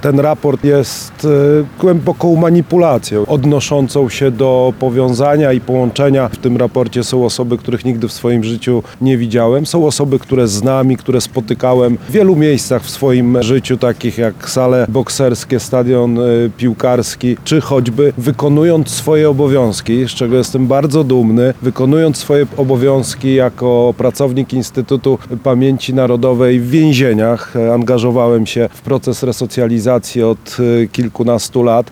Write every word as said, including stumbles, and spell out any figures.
Ten raport jest głęboką manipulacją odnoszącą się do powiązania i połączenia. W tym raporcie są osoby, których nigdy w swoim życiu nie widziałem. Są osoby, które znam i które spotykałem w wielu miejscach w swoim życiu, takich jak sale bokserskie, stadion piłkarski, czy choćby wykonując swoje obowiązki, z czego jestem bardzo dumny, wykonując swoje obowiązki jako pracownik Instytutu Pamięci Narodowej w więzieniach. Angażowałem się w proces resocjalizacji od kilkunastu lat.